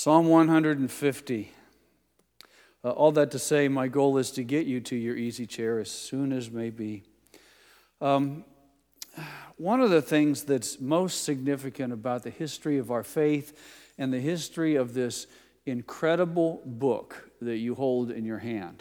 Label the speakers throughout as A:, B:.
A: Psalm 150. All that to say, my goal is to get you to your easy chair as soon as may be. One of the things that's most significant about the history of our faith and the history of this incredible book that you hold in your hand,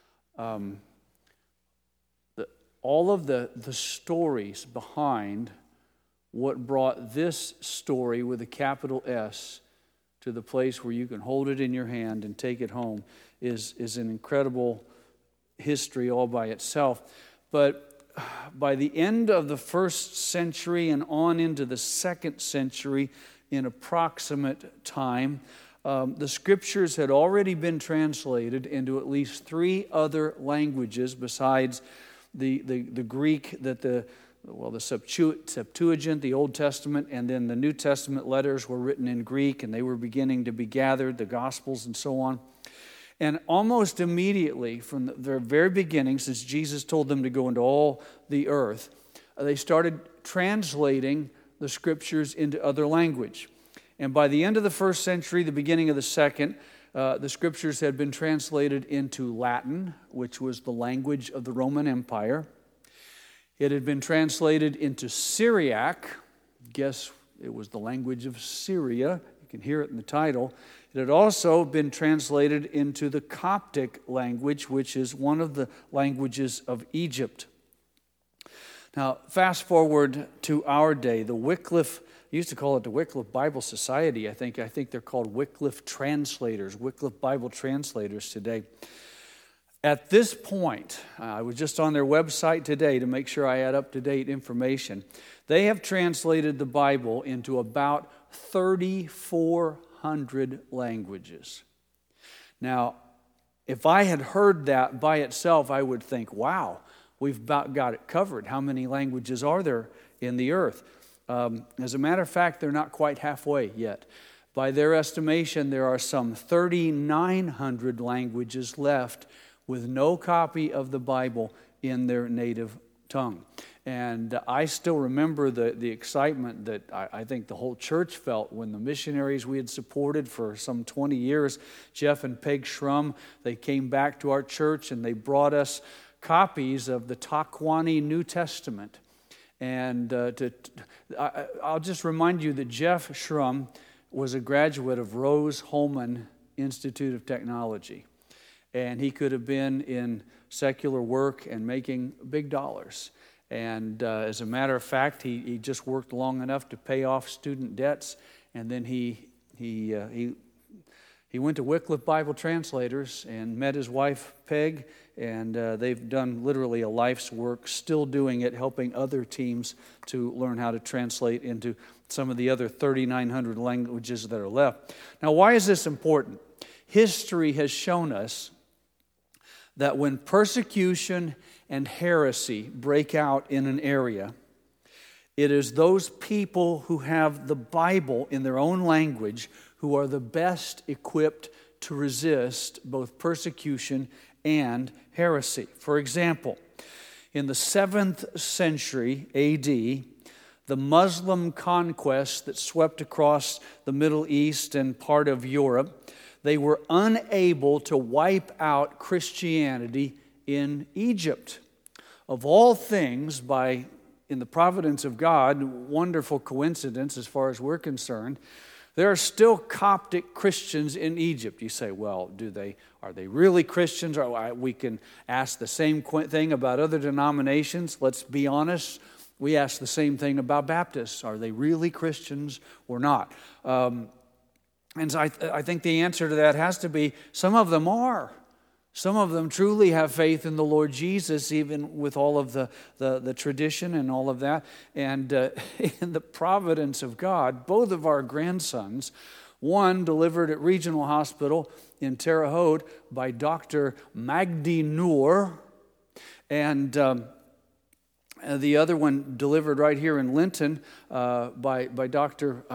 A: all of the stories behind what brought this story with a capital S to the place where you can hold it in your hand and take it home is an incredible history all by itself. But by the end of the first century and on into the second century in approximate time, the scriptures had already been translated into at least 3 other languages besides the Greek that the Septuagint, the Old Testament, and then the New Testament letters were written in Greek, and they were beginning to be gathered, the Gospels and so on. And almost immediately, from the very beginning, since Jesus told them to go into all the earth, they started translating the Scriptures into other language. And by the end of the first century, the beginning of the second, the Scriptures had been translated into Latin, which was the language of the Roman Empire. It had been translated into Syriac. Guess it was the language of Syria. You can hear it in the title. It had also been translated into the Coptic language, which is one of the languages of Egypt. Now, fast forward to our day. The Wycliffe, I used to call it the Wycliffe Bible Society, I think they're called Wycliffe translators, Wycliffe Bible translators today. At this point, I was just on their website today to make sure I had up-to-date information. They have translated the Bible into about 3,400 languages. Now, if I had heard that by itself, I would think, wow, we've about got it covered. How many languages are there in the earth? As a matter of fact, they're not quite halfway yet. By their estimation, there are some 3,900 languages left with no copy of the Bible in their native tongue. And I still remember the excitement that I think the whole church felt when the missionaries we had supported for some 20 years, Jeff and Peg Shrum, they came back to our church and they brought us copies of the Takwani New Testament. And I'll just remind you that Jeff Shrum was a graduate of Rose-Hulman Institute of Technology. And he could have been in secular work and making big dollars. And as a matter of fact, he just worked long enough to pay off student debts. And then he went to Wycliffe Bible Translators and met his wife, Peg. And they've done literally a life's work, still doing it, helping other teams to learn how to translate into some of the other 3,900 languages that are left. Now, why is this important? History has shown us that when persecution and heresy break out in an area, it is those people who have the Bible in their own language who are the best equipped to resist both persecution and heresy. For example, in the 7th century A.D., the Muslim conquest that swept across the Middle East and part of Europe, they were unable to wipe out Christianity in Egypt. Of all things, in the providence of God, wonderful coincidence as far as we're concerned, there are still Coptic Christians in Egypt. You say, well, are they really Christians? We can ask the same thing about other denominations. Let's be honest. We ask the same thing about Baptists. Are they really Christians or not? And so I think the answer to that has to be some of them are. Some of them truly have faith in the Lord Jesus, even with all of the tradition and all of that. And in the providence of God, both of our grandsons, one delivered at Regional Hospital in Terre Haute by Dr. Magdi Noor, and the other one delivered right here in Linton by Dr.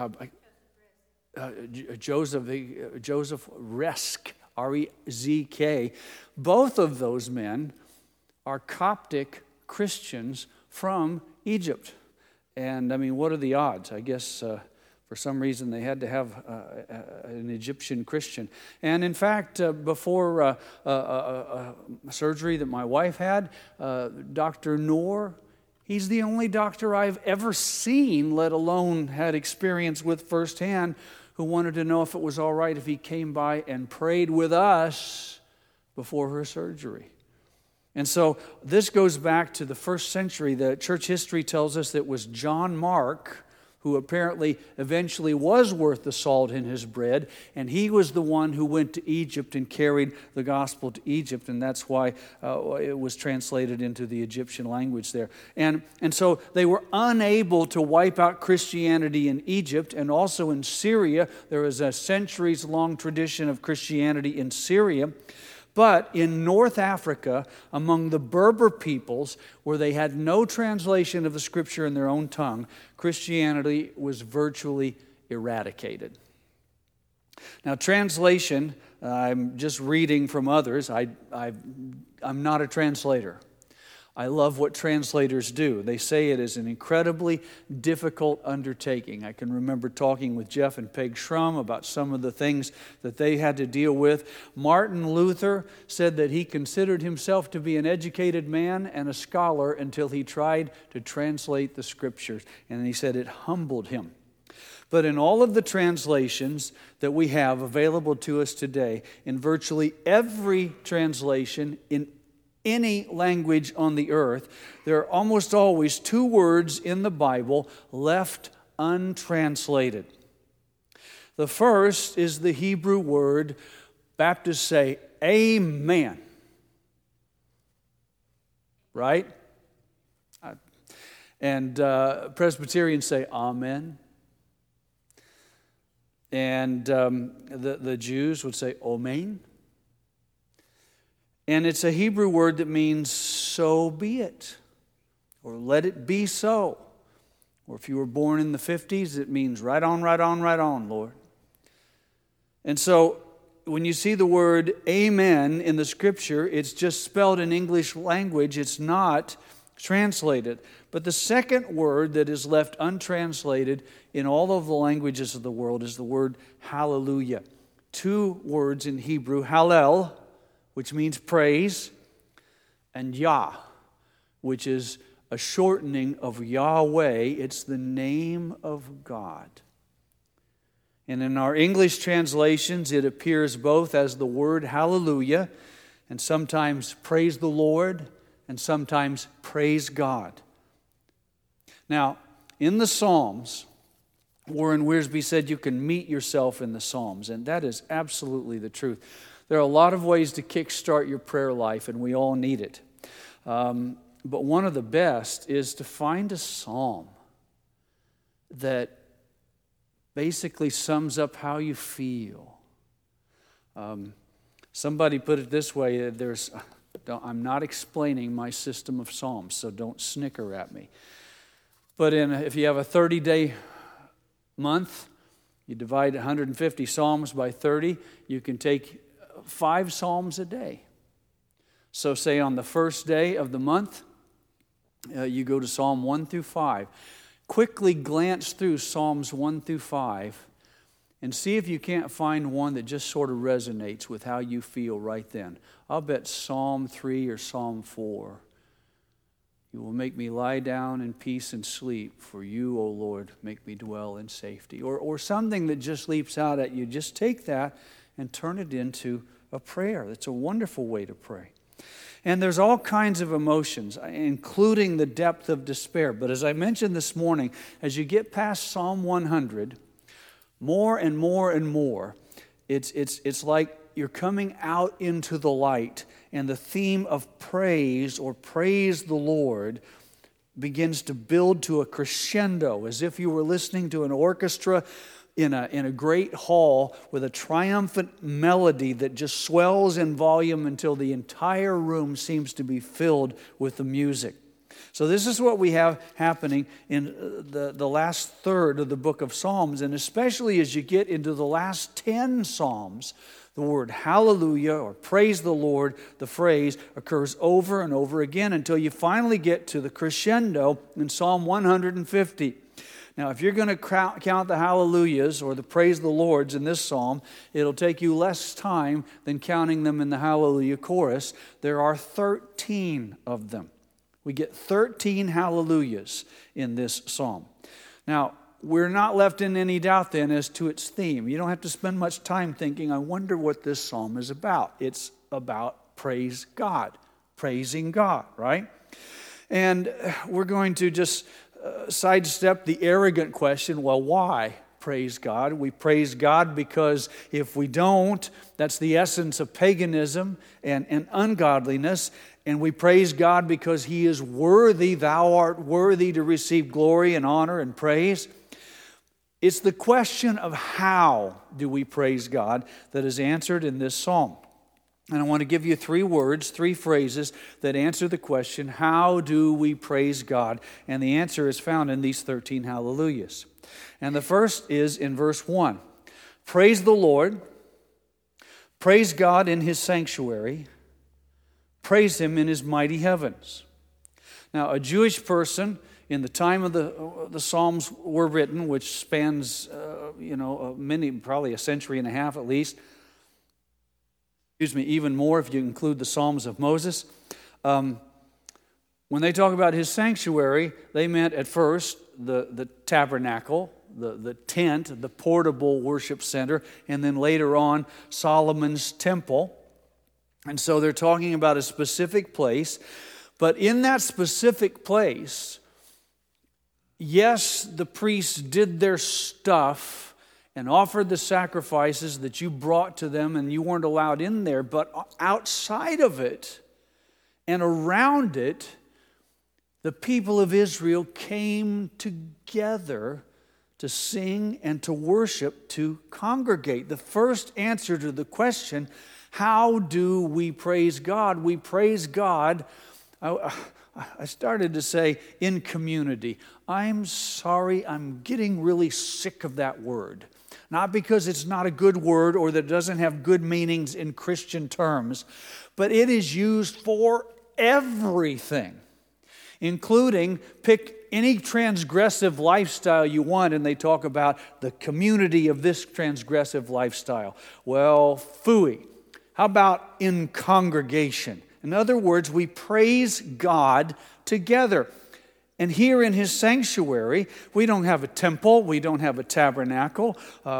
A: Joseph Rezk, R-E-Z-K. Both of those men are Coptic Christians from Egypt. And I mean, what are the odds? I guess For some reason, they had to have an Egyptian Christian. And in fact, before surgery that my wife had, Dr. Noor, he's the only doctor I've ever seen, let alone had experience with firsthand, who wanted to know if it was all right if he came by and prayed with us before her surgery. And so this goes back to the first century. The church history tells us that it was John Mark, who apparently eventually was worth the salt in his bread, and he was the one who went to Egypt and carried the gospel to Egypt, and that's why it was translated into the Egyptian language there. And so they were unable to wipe out Christianity in Egypt, and also in Syria. There is a centuries-long tradition of Christianity in Syria. But in North Africa, among the Berber peoples, where they had no translation of the Scripture in their own tongue, Christianity was virtually eradicated. Now, translation, I'm just reading from others. I'm not a translator. I love what translators do. They say it is an incredibly difficult undertaking. I can remember talking with Jeff and Peg Schrum about some of the things that they had to deal with. Martin Luther said that he considered himself to be an educated man and a scholar until he tried to translate the Scriptures. And he said it humbled him. But in all of the translations that we have available to us today, in virtually every translation, in any language on the earth, there are almost always two words in the Bible left untranslated. The first is the Hebrew word, Baptists say, amen. Right? And Presbyterians say, amen. And the Jews would say, omein. And it's a Hebrew word that means, so be it, or let it be so. Or if you were born in the 50s, it means right on, right on, right on, Lord. And so when you see the word amen in the Scripture, it's just spelled in English language. It's not translated. But the second word that is left untranslated in all of the languages of the world is the word hallelujah. Two words in Hebrew, hallel, which means praise, and Yah, which is a shortening of Yahweh. It's the name of God. And in our English translations, it appears both as the word hallelujah, and sometimes praise the Lord, and sometimes praise God. Now, in the Psalms, Warren Wiersbe said you can meet yourself in the Psalms, and that is absolutely the truth. There are a lot of ways to kickstart your prayer life, and we all need it. But one of the best is to find a psalm that basically sums up how you feel. Somebody put it this way, I'm not explaining my system of psalms, so don't snicker at me. But if you have a 30-day month, you divide 150 psalms by 30, you can take 5 psalms a day. So say on the first day of the month, you go to Psalm 1 through 5. Quickly glance through Psalms 1 through 5 and see if you can't find one that just sort of resonates with how you feel right then. I'll bet Psalm 3 or Psalm 4. You will make me lie down in peace and sleep, for you, O Lord, make me dwell in safety. Or something that just leaps out at you. Just take that and turn it into a prayer. That's a wonderful way to pray. And there's all kinds of emotions, including the depth of despair. But as I mentioned this morning, as you get past Psalm 100, more and more and more, it's like you're coming out into the light, and the theme of praise or praise the Lord begins to build to a crescendo, as if you were listening to an orchestra in a great hall with a triumphant melody that just swells in volume until the entire room seems to be filled with the music. So this is what we have happening in the last third of the book of Psalms, and especially as you get into the last 10 Psalms, the word hallelujah or praise the Lord, the phrase, occurs over and over again until you finally get to the crescendo in Psalm 150. Now, if you're going to count the hallelujahs or the praise the Lords in this psalm, it'll take you less time than counting them in the hallelujah chorus. There are 13 of them. We get 13 hallelujahs in this psalm. Now, we're not left in any doubt then as to its theme. You don't have to spend much time thinking, I wonder what this psalm is about. It's about praise God, praising God, right? And we're going to just sidestep the arrogant question, well, why praise God? We praise God because if we don't, that's the essence of paganism and ungodliness. And we praise God because He is worthy, thou art worthy to receive glory and honor and praise. It's the question of how do we praise God that is answered in this psalm. And I want to give you 3 words, 3 phrases that answer the question, how do we praise God? And the answer is found in these 13 hallelujahs. And the first is in verse 1. Praise the Lord, praise God in His sanctuary, praise Him in His mighty heavens. Now, a Jewish person in the time of the Psalms were written, which spans, probably a century and a half at least. Even more if you include the Psalms of Moses. When they talk about His sanctuary, they meant at first the tabernacle, the tent, the portable worship center, and then later on Solomon's temple. And so they're talking about a specific place. But in that specific place, yes, the priests did their stuff and offered the sacrifices that you brought to them and you weren't allowed in there, but outside of it and around it, the people of Israel came together to sing and to worship, to congregate. The first answer to the question, how do we praise God? We praise God, I started to say, in community. I'm sorry, I'm getting really sick of that word. Not because it's not a good word or that it doesn't have good meanings in Christian terms, but it is used for everything, including pick any transgressive lifestyle you want, and they talk about the community of this transgressive lifestyle. Well, phooey. How about in congregation? In other words, we praise God together. And here in His sanctuary, we don't have a temple, we don't have a tabernacle.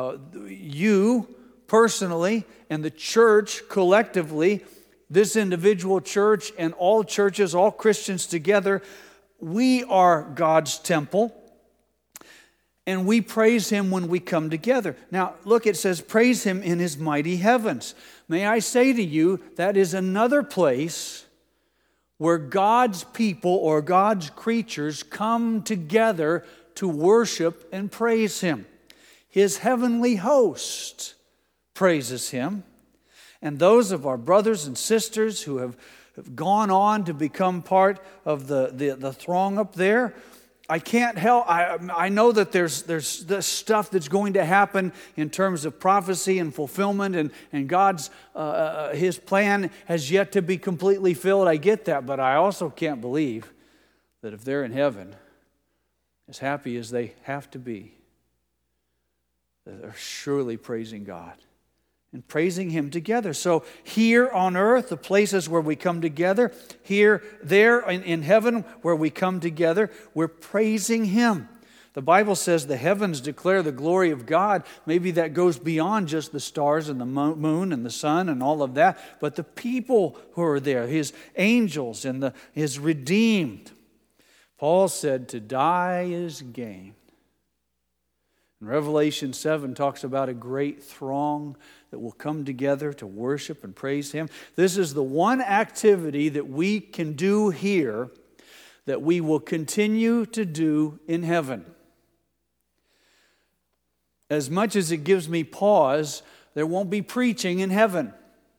A: You personally and the church collectively, this individual church and all churches, all Christians together, we are God's temple. And we praise Him when we come together. Now, look, it says, praise Him in His mighty heavens. May I say to you, that is another place where God's people or God's creatures come together to worship and praise Him. His heavenly host praises Him. And those of our brothers and sisters who have gone on to become part of the throng up there, I can't help, I know that there's this stuff that's going to happen in terms of prophecy and fulfillment, and God's, His plan has yet to be completely filled. I get that, but I also can't believe that if they're in heaven, as happy as they have to be, that they're surely praising God and praising Him together. So here on earth, the places where we come together, here, there, in heaven where we come together, we're praising Him. The Bible says the heavens declare the glory of God. Maybe that goes beyond just the stars and the moon and the sun and all of that, but the people who are there, His angels and His redeemed. Paul said to die is gain. And Revelation 7 talks about a great throng that will come together to worship and praise Him. This is the one activity that we can do here that we will continue to do in heaven. As much as it gives me pause, there won't be preaching in heaven.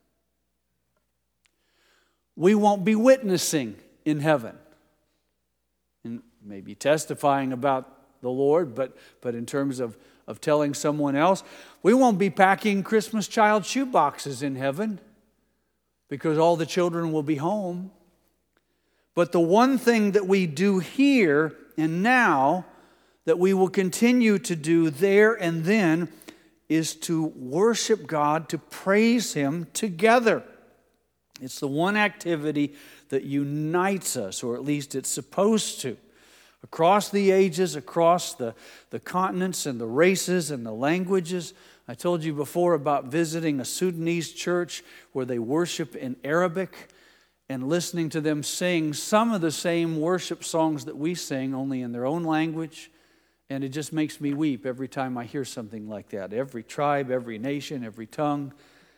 A: We won't be witnessing in heaven. And maybe testifying about the Lord, but in terms of telling someone else, we won't be packing Christmas child shoe boxes in heaven because all the children will be home. But the one thing that we do here and now that we will continue to do there and then is to worship God, to praise Him together. It's the one activity that unites us, or at least it's supposed to. Across the ages, across the continents and the races and the languages. I told you before about visiting a Sudanese church where they worship in Arabic and listening to them sing some of the same worship songs that we sing, only in their own language. And it just makes me weep every time I hear something like that. Every tribe, every nation, every tongue.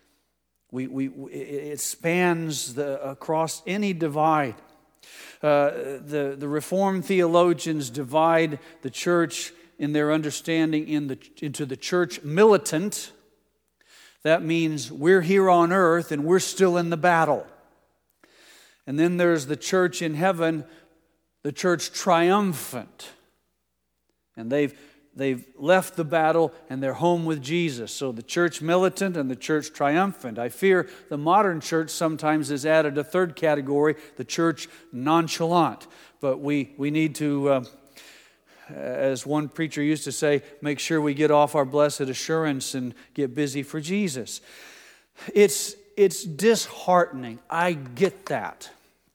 A: It spans across any divide. The Reformed theologians divide the church in their understanding into the church militant. That means we're here on earth and we're still in the battle. And then there's the church in heaven, the church triumphant. And they've left the battle and they're home with Jesus. So the church militant and the church triumphant. I fear the modern church sometimes has added a third category, the church nonchalant. But we need to, as one preacher used to say, make sure we get off our blessed assurance and get busy for Jesus. It's disheartening. I get that.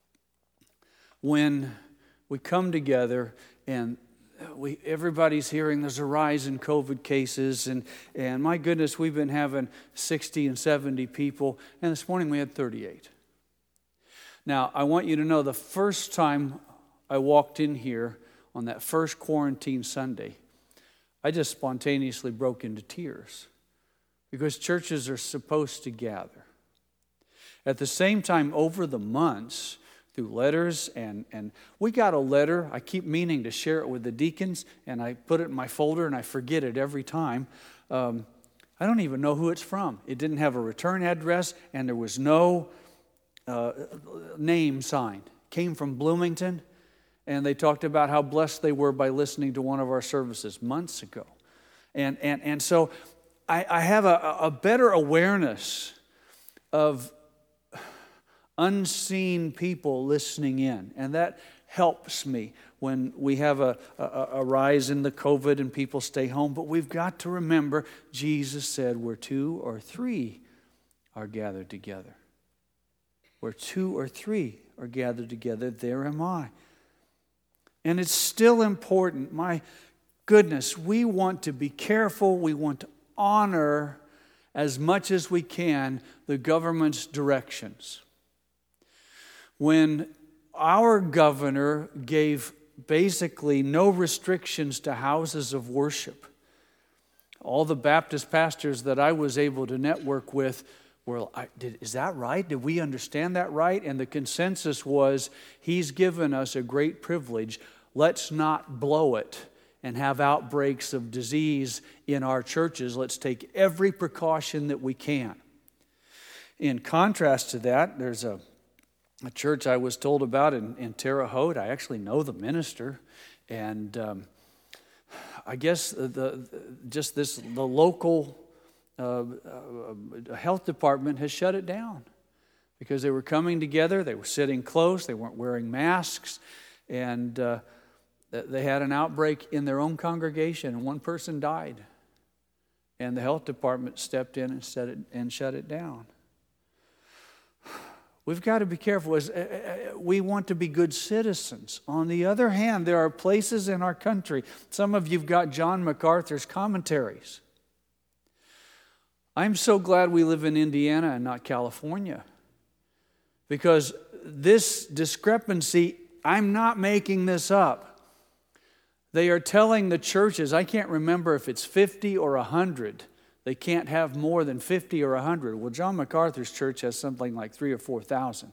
A: When we come together and everybody's hearing there's a rise in COVID cases, and my goodness, we've been having 60 and 70 people, and this morning we had 38. Now, I want you to know the first time I walked in here on that first quarantine Sunday, I just spontaneously broke into tears because churches are supposed to gather. At the same time, over the months, through letters, and we got a letter. I keep meaning to share it with the deacons, and I put it in my folder, and I forget it every time. I don't even know who it's from. It didn't have a return address, and there was no name signed. It came from Bloomington, and they talked about how blessed they were by listening to one of our services months ago. And so I have a better awareness of unseen people listening in. And that helps me when we have a rise in the COVID and people stay home. But we've got to remember, Jesus said, where 2 or 3 are gathered together. Where 2 or 3 are gathered together, there am I. And it's still important. My goodness, we want to be careful. We want to honor as much as we can the government's directions. When our governor gave basically no restrictions to houses of worship, all the Baptist pastors that I was able to network with were, is that right? Did we understand that right? And the consensus was, he's given us a great privilege. Let's not blow it and have outbreaks of disease in our churches. Let's take every precaution that we can. In contrast to that, there's a church I was told about in Terre Haute. I actually know the minister, and I guess the local health department has shut it down because they were coming together, they were sitting close, they weren't wearing masks, and they had an outbreak in their own congregation, and one person died, and the health department stepped in and shut it down. We've got to be careful. We want to be good citizens. On the other hand, there are places in our country. Some of you've got John MacArthur's commentaries. I'm so glad we live in Indiana and not California. Because this discrepancy, I'm not making this up. They are telling the churches, I can't remember if it's 50 or 100. They can't have more than 50 or 100. Well, John MacArthur's church has something like 3,000 or 4,000.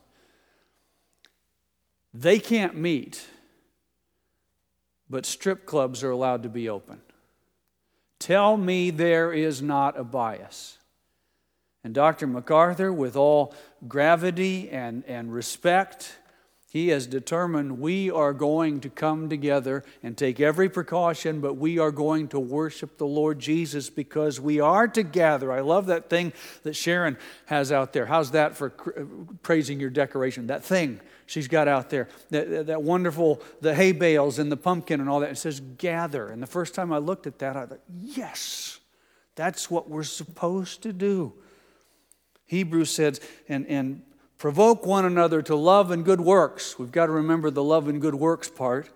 A: They can't meet, but strip clubs are allowed to be open. Tell me there is not a bias. And Dr. MacArthur, with all gravity and respect, He has determined we are going to come together and take every precaution, but we are going to worship the Lord Jesus because we are together. I love that thing that Sharon has out there. How's that for praising your decoration? That thing she's got out there, that wonderful, the hay bales and the pumpkin and all that. It says gather. And the first time I looked at that, I thought, yes, that's what we're supposed to do. Hebrews says, and provoke one another to love and good works. We've got to remember the love and good works part.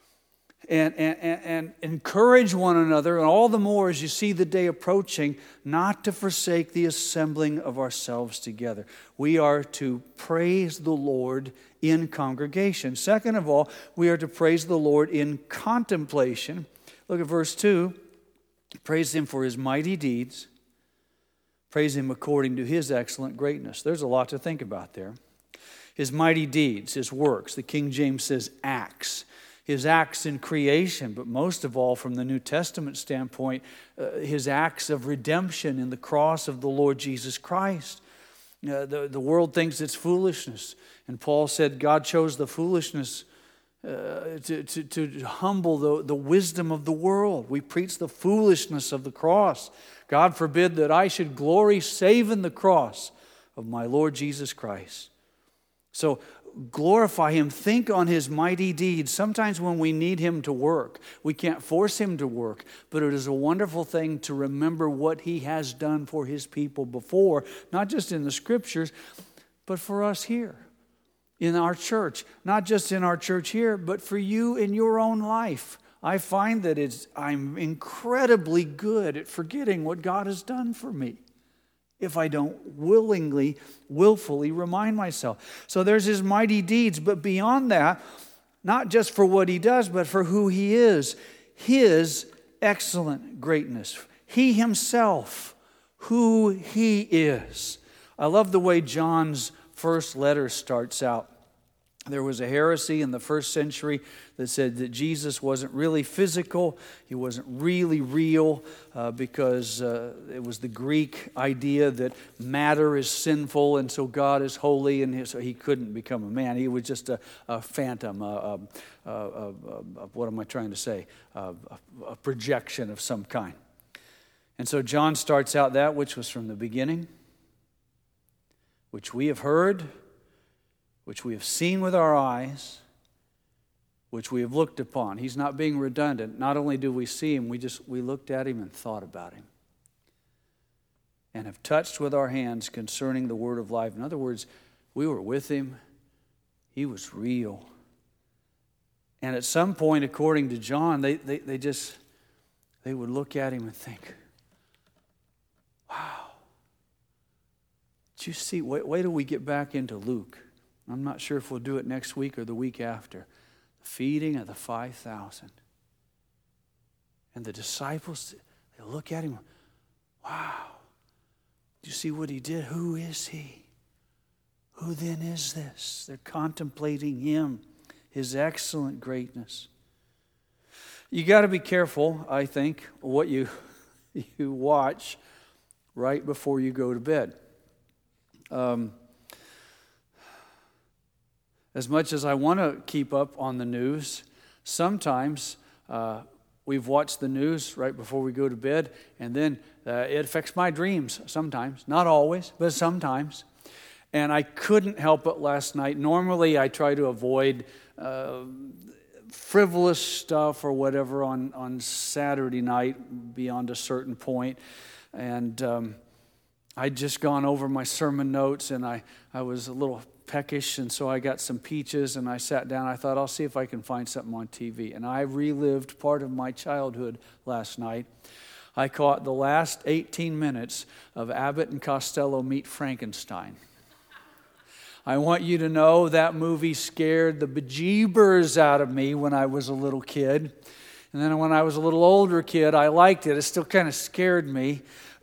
A: And encourage one another, and all the more as you see the day approaching, not to forsake the assembling of ourselves together. We are to praise the Lord in congregation. Second of all, we are to praise the Lord in contemplation. Look at verse 2. Praise Him for His mighty deeds. Praise Him according to His excellent greatness. There's a lot to think about there. His mighty deeds, His works. The King James says acts. His acts in creation, but most of all from the New Testament standpoint, His acts of redemption in the cross of the Lord Jesus Christ. The world thinks it's foolishness. And Paul said God chose the foolishness to humble the wisdom of the world. We preach the foolishness of the cross. God forbid that I should glory save in the cross of my Lord Jesus Christ. So glorify Him. Think on His mighty deeds. Sometimes when we need Him to work, we can't force Him to work, but it is a wonderful thing to remember what He has done for His people before, not just in the Scriptures, but for us here in our church. Not just in our church here, but for you in your own life. I find that I'm incredibly good at forgetting what God has done for me if I don't willfully remind myself. So there's His mighty deeds, but beyond that, not just for what He does, but for who He is, His excellent greatness. He Himself, who He is. I love the way John's first letter starts out. There was a heresy in the first century that said that Jesus wasn't really physical. He wasn't really real because it was the Greek idea that matter is sinful and so God is holy, and so He couldn't become a man. He was just a phantom, what am I trying to say? A projection of some kind. And so John starts out that which was from the beginning, which we have heard, which we have seen with our eyes, which we have looked upon. He's not being redundant. Not only do we see Him, we looked at Him and thought about Him. And have touched with our hands concerning the word of life. In other words, we were with Him. He was real. And at some point, according to John, they would look at Him and think, wow. Did you see? Wait till we get back into Luke. I'm not sure if we'll do it next week or the week after. The feeding of the 5,000. And the disciples, they look at Him, wow. Do you see what He did? Who is He? Who then is this? They're contemplating Him, His excellent greatness. You got to be careful, I think, what you watch right before you go to bed. As much as I want to keep up on the news, sometimes we've watched the news right before we go to bed, and then it affects my dreams sometimes. Not always, but sometimes. And I couldn't help it last night. Normally I try to avoid frivolous stuff or whatever on Saturday night beyond a certain point. And I'd just gone over my sermon notes, and I was a little peckish, and so I got some peaches, and I sat down. I thought, I'll see if I can find something on TV. And I relived part of my childhood last night. I caught the last 18 minutes of Abbott and Costello Meet Frankenstein. I want you to know that movie scared the bejeebers out of me when I was a little kid. And then when I was a little older kid, I liked it. It still kind of scared me.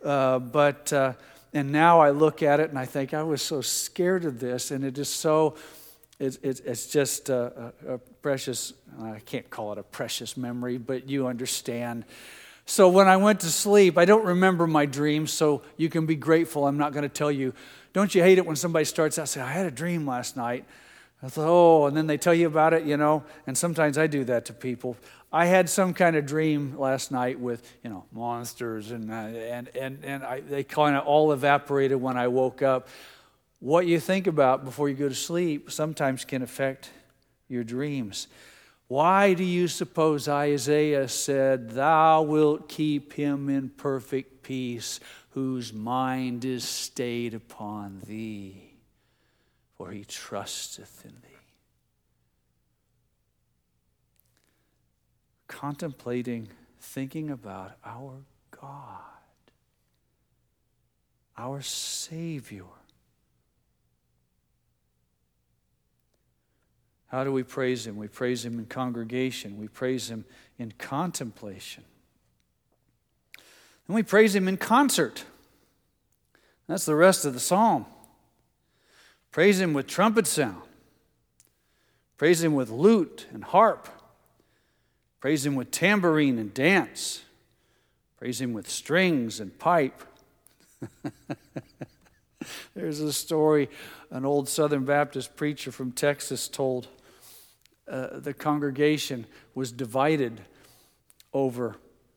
A: And now I look at it and I think, I was so scared of this. And it is so, it's just a precious, I can't call it a precious memory, but you understand. So when I went to sleep, I don't remember my dreams, so you can be grateful. I'm not going to tell you. Don't you hate it when somebody starts out saying, I had a dream last night? I thought, oh, and then they tell you about it, and sometimes I do that to people. I had some kind of dream last night with, monsters, and they kind of all evaporated when I woke up. What you think about before you go to sleep sometimes can affect your dreams. Why do you suppose Isaiah said, "Thou wilt keep him in perfect peace, whose mind is stayed upon thee, for he trusteth in thee"? Contemplating, thinking about our God, our Savior. How do we praise Him? We praise Him in congregation. We praise Him in contemplation. And we praise Him in concert. That's the rest of the psalm. Praise Him with trumpet sound. Praise Him with lute and harp. Praise Him with tambourine and dance. Praise Him with strings and pipe. There's a story an old Southern Baptist preacher from Texas told. The congregation was divided over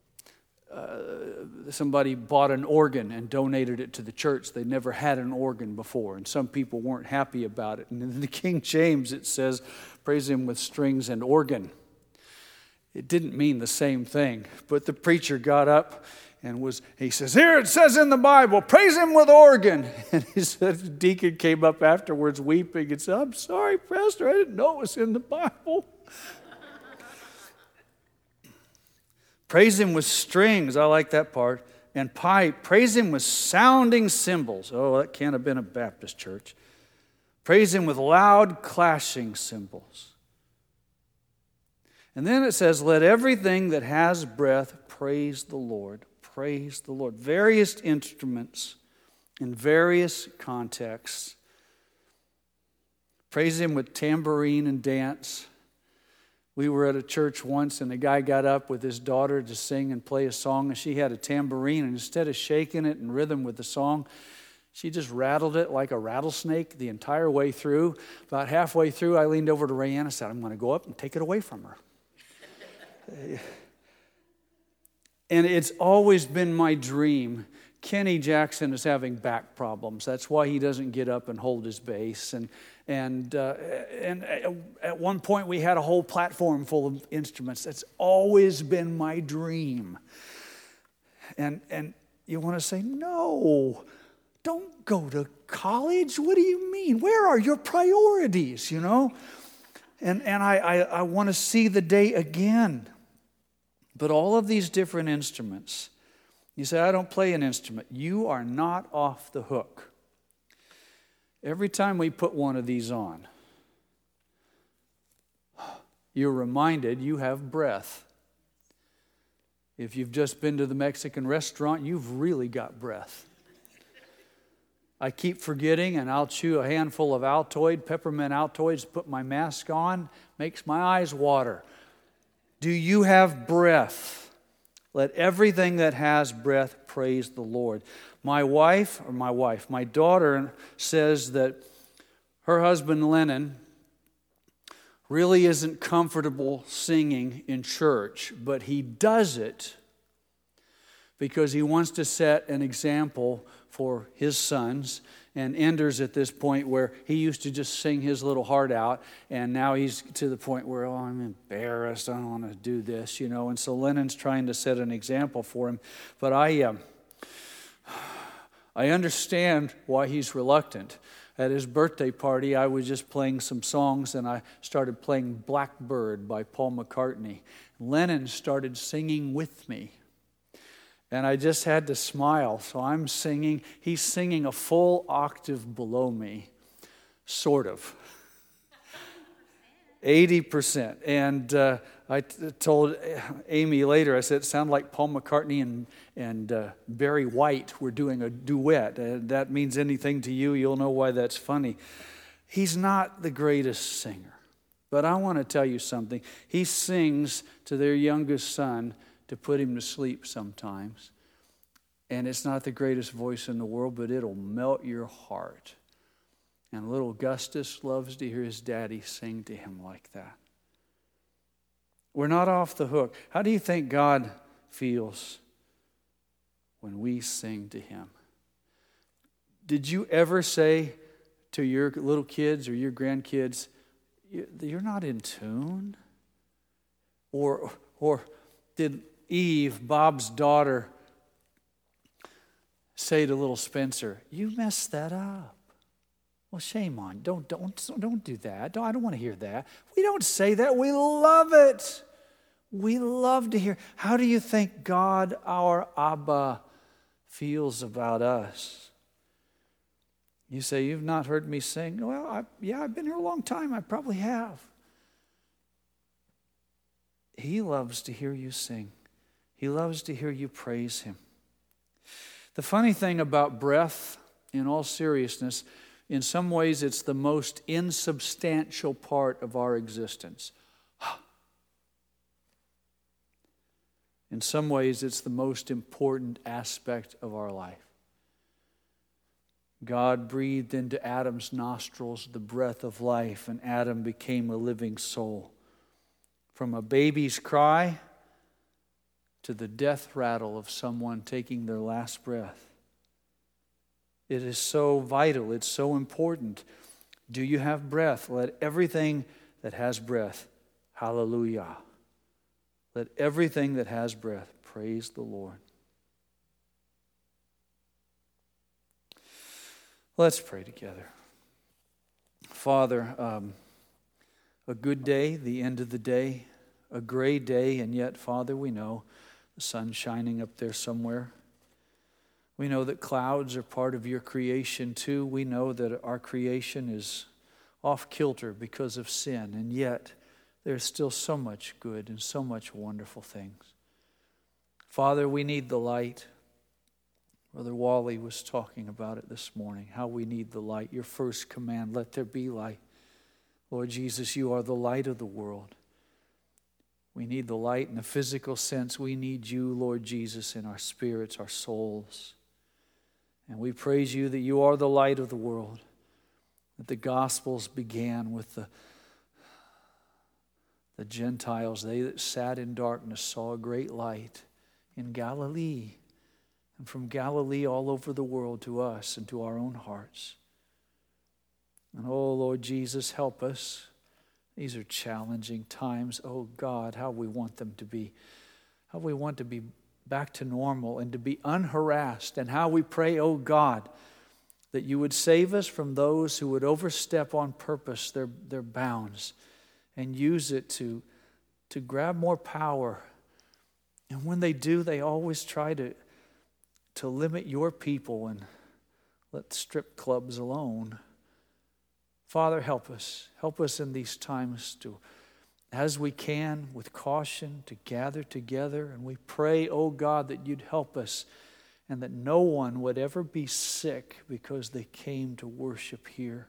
A: somebody bought an organ and donated it to the church. They never had an organ before, and some people weren't happy about it. And in the King James it says, praise Him with strings and organ. It didn't mean the same thing, but the preacher got up and he says, here it says in the Bible, praise Him with organ. And the deacon came up afterwards weeping and said, I'm sorry, Pastor, I didn't know it was in the Bible. Praise Him with strings, I like that part, and pipe. Praise Him with sounding cymbals. Oh, that can't have been a Baptist church. Praise Him with loud clashing cymbals. And then it says, let everything that has breath praise the Lord. Praise the Lord. Various instruments in various contexts. Praise Him with tambourine and dance. We were at a church once and a guy got up with his daughter to sing and play a song, and she had a tambourine, and instead of shaking it in rhythm with the song, she just rattled it like a rattlesnake the entire way through. About halfway through, I leaned over to Rayanne and said, I'm going to go up and take it away from her. And it's always been my dream. Kenny Jackson is having back problems. That's why he doesn't get up and hold his bass. And at one point we had a whole platform full of instruments. That's always been my dream. And you want to say, no, don't go to college. What do you mean? Where are your priorities, And I want to see the day again. But all of these different instruments, you say, I don't play an instrument. You are not off the hook. Every time we put one of these on, you're reminded you have breath. If you've just been to the Mexican restaurant, you've really got breath. I keep forgetting, and I'll chew a handful of Altoid, peppermint Altoids, put my mask on, makes my eyes water. Do you have breath? Let everything that has breath praise the Lord. My daughter says that her husband Lennon really isn't comfortable singing in church, but he does it because he wants to set an example for his sons. And Ender's at this point where he used to just sing his little heart out, and now he's to the point where, I'm embarrassed, I don't want to do this, And so Lennon's trying to set an example for him. But I understand why he's reluctant. At his birthday party, I was just playing some songs, and I started playing Blackbird by Paul McCartney. Lennon started singing with me. And I just had to smile. So I'm singing. He's singing a full octave below me, sort of. 80%. And I told Amy later, I said, it sounded like Paul McCartney and Barry White were doing a duet. That means anything to you, you'll know why that's funny. He's not the greatest singer. But I want to tell you something. He sings to their youngest son to put him to sleep sometimes. And it's not the greatest voice in the world, but it'll melt your heart. And little Augustus loves to hear his daddy sing to him like that. We're not off the hook. How do you think God feels when we sing to him? Did you ever say to your little kids or your grandkids, "You're not in tune"? Or did Eve, Bob's daughter, say to little Spencer, "You messed that up"? Well, shame on you. Don't do that. I don't want to hear that. We don't say that. We love it. We love to hear. How do you think God, our Abba, feels about us? You say, "You've not heard me sing." Well, I've been here a long time. I probably have. He loves to hear you sing. He loves to hear you praise him. The funny thing about breath, in all seriousness, in some ways it's the most insubstantial part of our existence. In some ways it's the most important aspect of our life. God breathed into Adam's nostrils the breath of life, and Adam became a living soul. From a baby's cry to the death rattle of someone taking their last breath. It is so vital. It's so important. Do you have breath? Let everything that has breath, hallelujah. Let everything that has breath praise the Lord. Let's pray together. Father, a good day, the end of the day, a gray day, and yet, Father, we know the sun's shining up there somewhere. We know that clouds are part of your creation too. We know that our creation is off kilter because of sin, and yet there's still so much good and so much wonderful things. Father, we need the light. Brother Wally was talking about it this morning, how we need the light. Your first command, let there be light. Lord Jesus, you are the light of the world. We need the light in a physical sense. We need you, Lord Jesus, in our spirits, our souls. And we praise you that you are the light of the world, that the Gospels began with the Gentiles. They that sat in darkness saw a great light in Galilee. And from Galilee all over the world to us and to our own hearts. And oh, Lord Jesus, help us. These are challenging times. Oh, God, how we want them to be. How we want to be back to normal and to be unharassed. And how we pray, oh, God, that you would save us from those who would overstep on purpose their bounds and use it to grab more power. And when they do, they always try to limit your people and let strip clubs alone. Father, help us. Help us in these times to, as we can, with caution, to gather together. And we pray, oh God, that you'd help us and that no one would ever be sick because they came to worship here.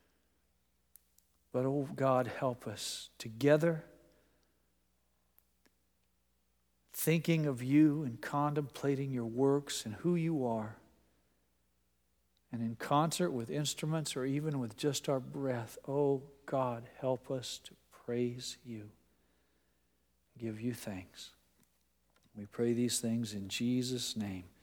A: But, oh God, help us together, thinking of you and contemplating your works and who you are. And in concert with instruments or even with just our breath, oh God, help us to praise you, give you thanks. We pray these things in Jesus' name.